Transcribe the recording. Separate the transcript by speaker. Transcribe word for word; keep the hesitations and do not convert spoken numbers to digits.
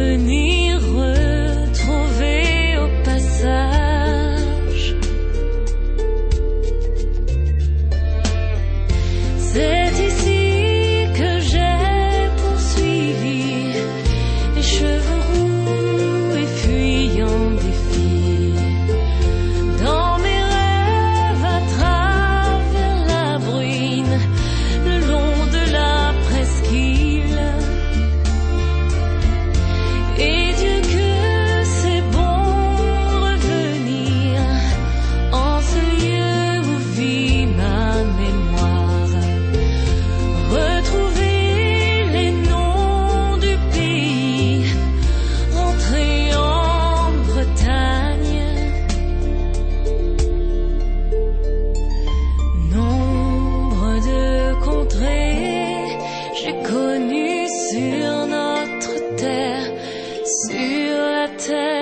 Speaker 1: venir retrouver au passage. C'est ici que j'ai poursuivi les cheveux roux et fuyant des filles. Dans mes rêves à travers la bruine, le long de la presqu'île. Et Dieu que c'est bon revenir en ce lieu où vit ma mémoire. Retrouver les noms du pays, rentrer en Bretagne. Nombre de contrées j'ai connu sur notre terre, sur la terre.